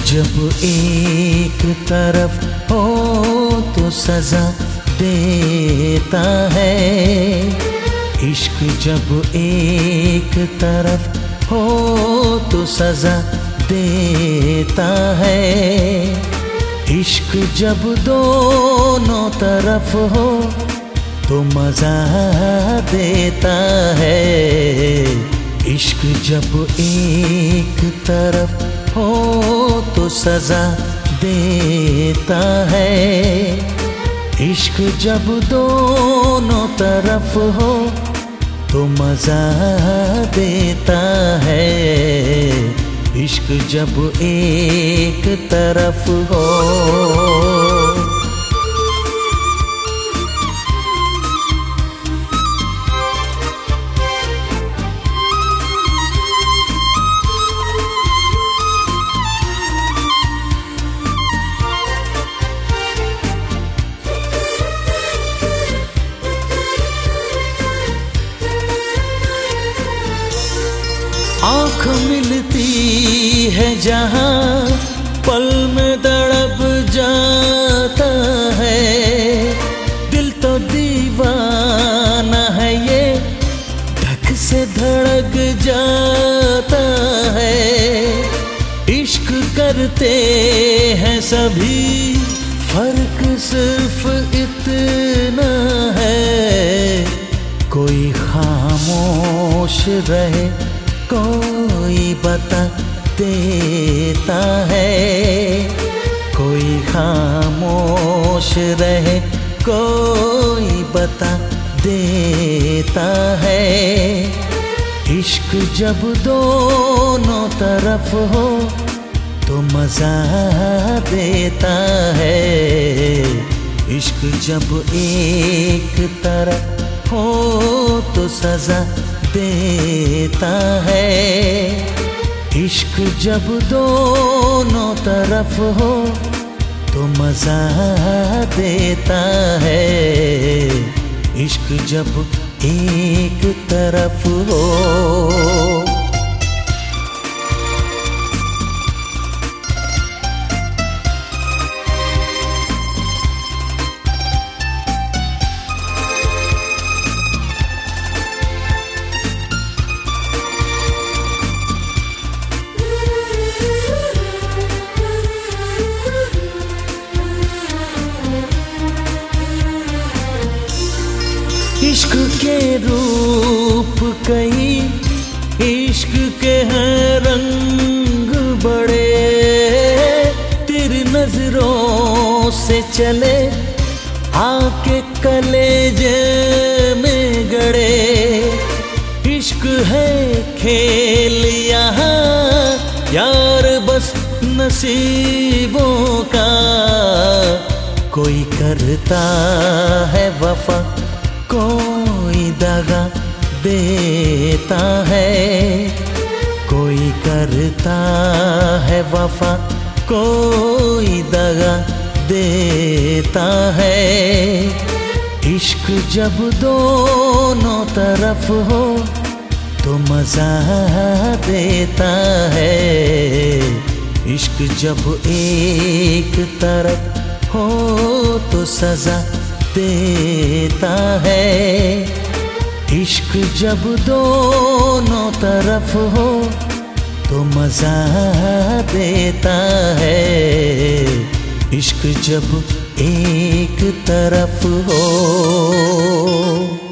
जब एक तरफ हो तो सजा देता है। इश्क जब एक तरफ हो तो सजा देता है। इश्क जब दोनों तरफ हो तो मजा देता है। इश्क जब एक तरफ हो तो सजा देता है। इश्क जब दोनों तरफ हो तो मजा देता है। इश्क जब एक तरफ हो। आँख मिलती है जहाँ पल में तड़प जाता है। दिल तो दीवाना है ये धक से धड़क जाता है। इश्क करते हैं सभी, फर्क सिर्फ इतना है। कोई खामोश रहे, कोई बता देता है। कोई खामोश रहे, कोई बता देता है। इश्क जब दोनों तरफ हो तो मजा देता है। इश्क जब एक तरफ हो तो सजा देता है। इश्क जब दोनों तरफ हो तो मजा देता है। इश्क जब एक तरफ हो। इश्क के रूप कई, इश्क के हैं रंग बड़े। तेरी नजरों से चले आके कलेजे में गड़े। इश्क है खेल यहाँ यार बस नसीबों का। कोई करता है वफा, कोई दगा देता है। कोई करता है वफा, कोई दगा देता है। इश्क जब दोनों तरफ हो तो मजा देता है। इश्क जब एक तरफ हो तो सजा देता है। इश्क जब दोनों तरफ हो तो मजा देता है। इश्क जब एक तरफ हो।